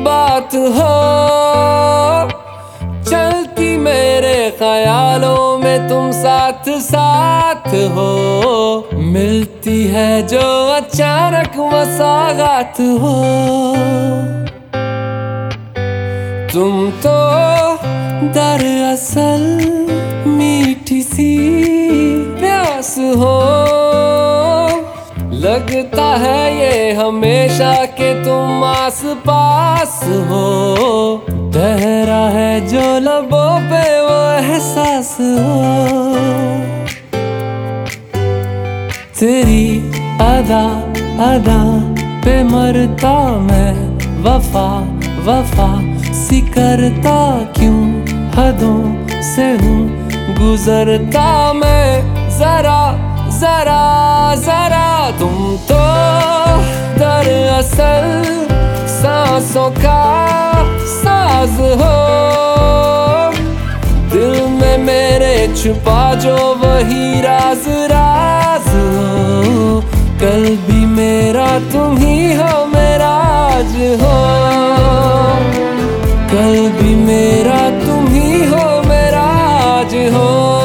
बात हो, चलती मेरे ख्यालों में तुम साथ साथ हो। मिलती है जो अचानक वो सौगात हो। तुम तो दरअसल मीठी सी प्यास हो। लगता है ये हमेशा के तुम आस पास हो। ठहरा है जो लबों पे वो एहसास हो। तेरी अदा अदा पे मरता मैं, वफा वफा सी करता क्यों हदों से हूँ गुजरता मैं। जरा जरा जरा तुम तो दरअसल सांसों का साज हो। दिल में मेरे छुपा जो वही राज राज हो। कल भी मेरा तुम ही हो, मेरा आज हो। कल भी मेरा तुम ही हो, मेरा आज हो।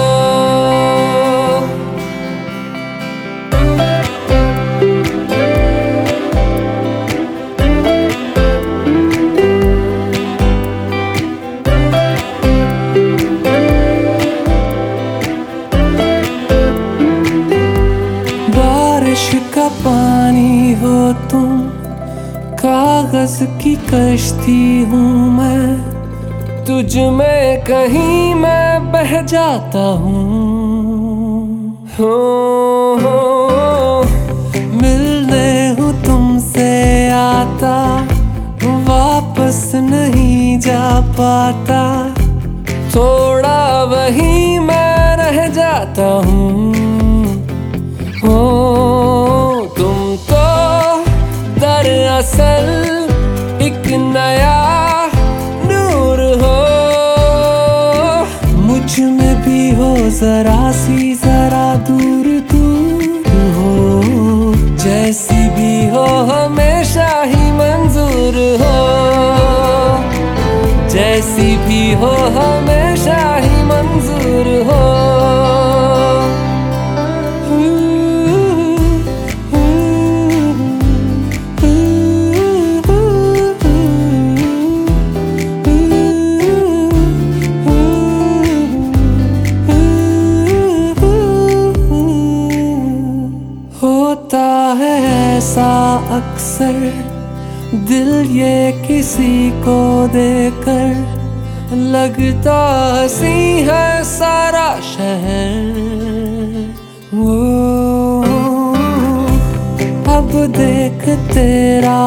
बारिश का पानी हो तुम, कागज की कश्ती हूँ मैं। तुझ में कहीं मैं बह जाता हूँ। मिलने हूँ तुमसे आता, वापस नहीं जा पाता। थोड़ा वहीं मैं रह जाता हूँ। तुम तो दरअसल एक नया नूर हो। मुझ में भी हो जरा सी जरा दूर दूर हो। जैसी भी हो हमेशा ही मंजूर हो। जैसी भी हो हमेशा ही मंजूर हो। होता है ऐसा अक्सर दिल ये किसी को देकर, लगता हंसी है सारा शहर। अब देख तेरा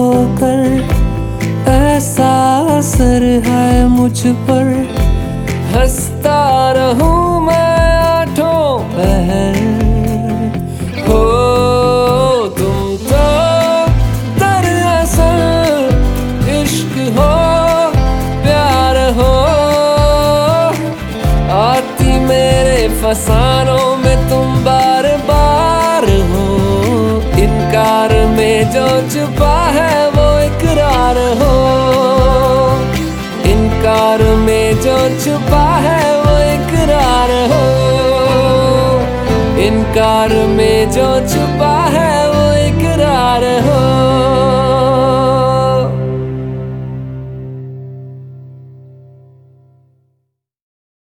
होकर ऐसा असर है मुझ पर। हंसता रहूं मैं आठों पहर। तुम तो दरअसल इश्क हो प्यार हो। आती मेरे फसानों में तुम बार बार हो। इनकार में जो छुपा है वो इकरार हो। इनकार में जो छुपा है वो इकरार हो। इनकार में जो छुपा है